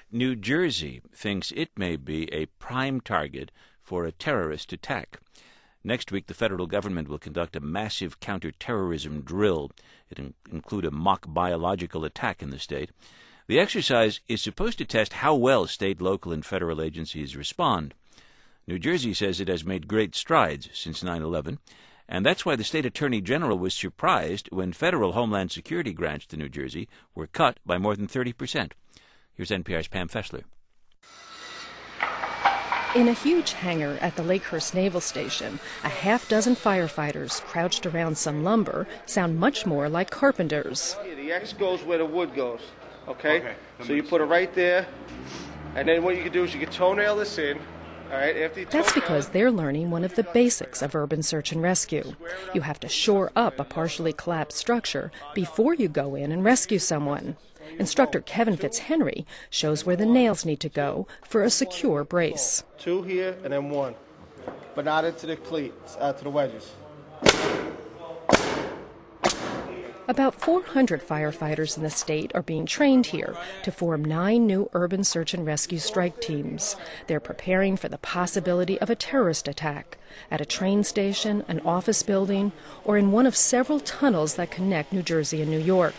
New Jersey thinks it may be a prime target for a terrorist attack. Next week, the federal government will conduct a massive counterterrorism drill. It'll include a mock biological attack in the state. The exercise is supposed to test how well state, local, and federal agencies respond. New Jersey says it has made great strides since 9/11, and that's why the state attorney general was surprised when federal Homeland Security grants to New Jersey were cut by more than 30%. Here's NPR's Pam Fessler. In a huge hangar at the Lakehurst Naval Station, a half-dozen firefighters crouched around some lumber sound much more like carpenters. The X goes where the wood goes, okay? So you put it right there, and then what you can do is you can toenail this in. All right, that's because they're learning one of the basics of urban search and rescue. You have to shore up a partially collapsed structure before you go in and rescue someone. Instructor Kevin Fitzhenry shows where the nails need to go for a secure brace. 2 here and then 1, but not into the cleats, to the wedges. About 400 firefighters in the state are being trained here to form 9 new urban search and rescue strike teams. They're preparing for the possibility of a terrorist attack at a train station, an office building, or in one of several tunnels that connect New Jersey and New York.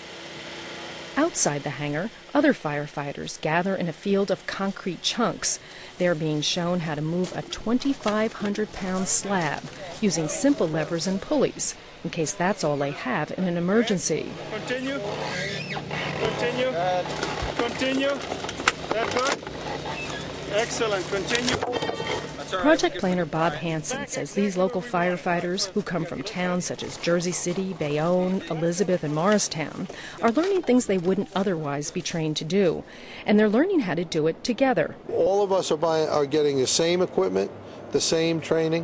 Outside the hangar, other firefighters gather in a field of concrete chunks. They're being shown how to move a 2,500-pound slab using simple levers and pulleys, in case that's all they have in an emergency. Continue. Continue. Continue. That's good. Excellent. Continue. Project planner Bob Hansen says these local firefighters, who come from towns such as Jersey City, Bayonne, Elizabeth, and Morristown, are learning things they wouldn't otherwise be trained to do. And they're learning how to do it together. All of us are getting the same equipment, the same training.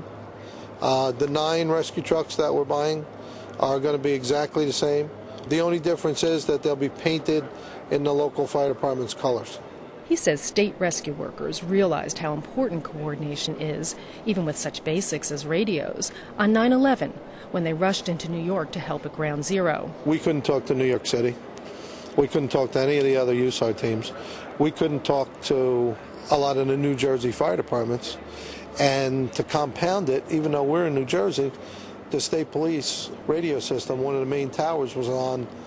The 9 rescue trucks that we're buying are going to be exactly the same. The only difference is that they'll be painted in the local fire department's colors. He says state rescue workers realized how important coordination is, even with such basics as radios, on 9/11, when they rushed into New York to help at Ground Zero. We couldn't talk to New York City. We couldn't talk to any of the other USAR teams. We couldn't talk to a lot of the New Jersey fire departments. And to compound it, even though we're in New Jersey, the state police radio system, one of the main towers, was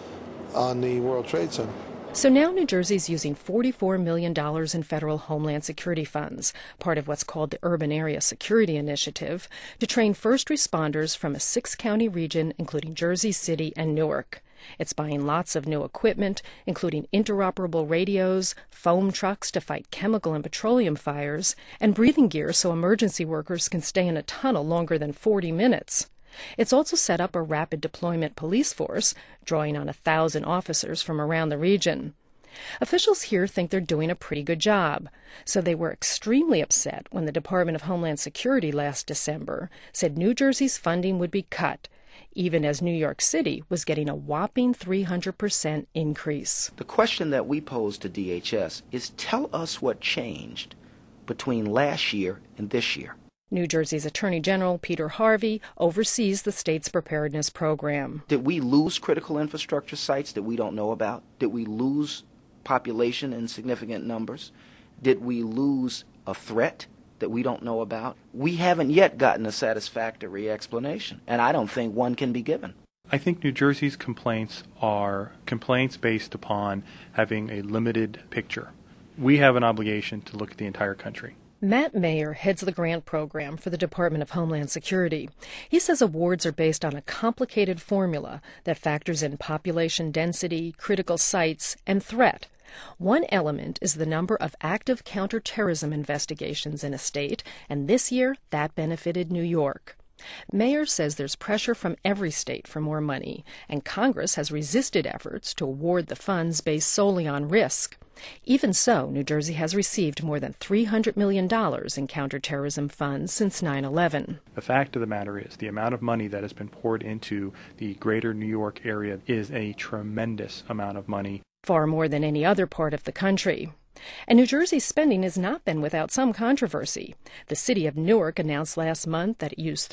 on the World Trade Center. So now New Jersey's using $44 million in federal Homeland Security funds, part of what's called the Urban Area Security Initiative, to train first responders from a 6-county region, including Jersey City and Newark. It's buying lots of new equipment, including interoperable radios, foam trucks to fight chemical and petroleum fires, and breathing gear so emergency workers can stay in a tunnel longer than 40 minutes. It's also set up a rapid deployment police force, drawing on 1,000 officers from around the region. Officials here think they're doing a pretty good job, so they were extremely upset when the Department of Homeland Security last December said New Jersey's funding would be cut, even as New York City was getting a whopping 300% increase. The question that we pose to DHS is, tell us what changed between last year and this year. New Jersey's Attorney General Peter Harvey oversees the state's preparedness program. Did we lose critical infrastructure sites that we don't know about? Did we lose population in significant numbers? Did we lose a threat that we don't know about? We haven't yet gotten a satisfactory explanation, and I don't think one can be given. I think New Jersey's complaints are complaints based upon having a limited picture. We have an obligation to look at the entire country. Matt Mayer heads the grant program for the Department of Homeland Security. He says awards are based on a complicated formula that factors in population density, critical sites, and threat. One element is the number of active counterterrorism investigations in a state, and this year that benefited New York. Mayer says there's pressure from every state for more money, and Congress has resisted efforts to award the funds based solely on risk. Even so, New Jersey has received more than $300 million in counterterrorism funds since 9/11. The fact of the matter is the amount of money that has been poured into the greater New York area is a tremendous amount of money. Far more than any other part of the country. And New Jersey's spending has not been without some controversy. The city of Newark announced last month that it used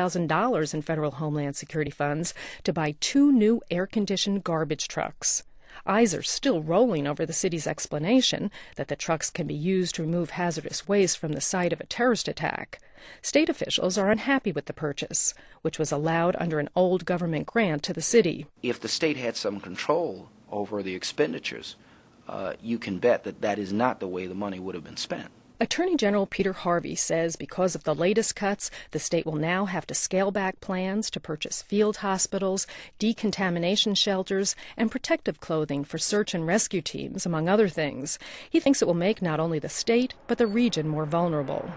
$300,000 in federal Homeland Security funds to buy 2 new air-conditioned garbage trucks. Eyes are still rolling over the city's explanation that the trucks can be used to remove hazardous waste from the site of a terrorist attack. State officials are unhappy with the purchase, which was allowed under an old government grant to the city. If the state had some control over the expenditures, you can bet that that is not the way the money would have been spent. Attorney General Peter Harvey says because of the latest cuts, the state will now have to scale back plans to purchase field hospitals, decontamination shelters, and protective clothing for search and rescue teams, among other things. He thinks it will make not only the state, but the region more vulnerable.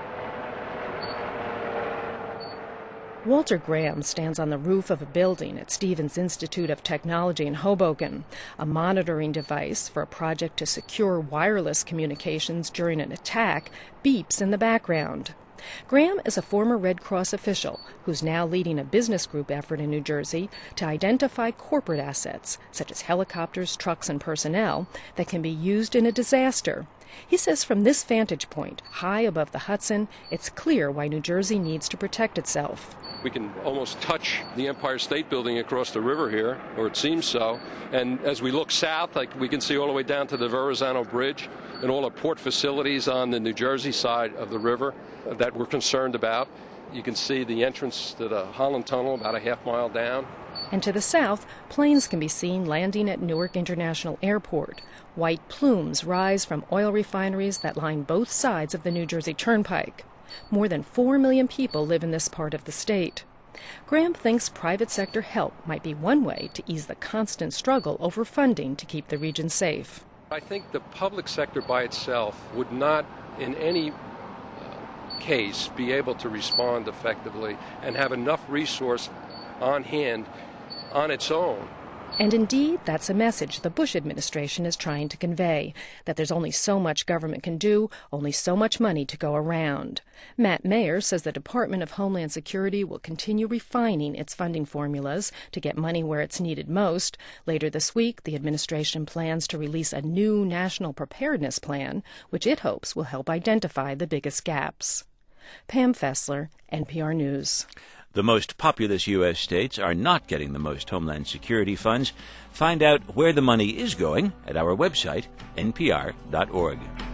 Walter Graham stands on the roof of a building at Stevens Institute of Technology in Hoboken. A monitoring device for a project to secure wireless communications during an attack beeps in the background. Graham is a former Red Cross official who's now leading a business group effort in New Jersey to identify corporate assets, such as helicopters, trucks, and personnel, that can be used in a disaster. He says from this vantage point, high above the Hudson, it's clear why New Jersey needs to protect itself. We can almost touch the Empire State Building across the river here, or it seems so. And as we look south, we can see all the way down to the Verrazano Bridge and all the port facilities on the New Jersey side of the river that we're concerned about. You can see the entrance to the Holland Tunnel about a half-mile down. And to the south, planes can be seen landing at Newark International Airport. White plumes rise from oil refineries that line both sides of the New Jersey Turnpike. More than 4 million people live in this part of the state. Graham thinks private sector help might be one way to ease the constant struggle over funding to keep the region safe. I think the public sector by itself would not, in any case, be able to respond effectively and have enough resource on hand on its own. And indeed, that's a message the Bush administration is trying to convey, that there's only so much government can do, only so much money to go around. Matt Mayer says the Department of Homeland Security will continue refining its funding formulas to get money where it's needed most. Later this week, the administration plans to release a new national preparedness plan, which it hopes will help identify the biggest gaps. Pam Fessler, NPR News. The most populous U.S. states are not getting the most Homeland Security funds. Find out where the money is going at our website, npr.org.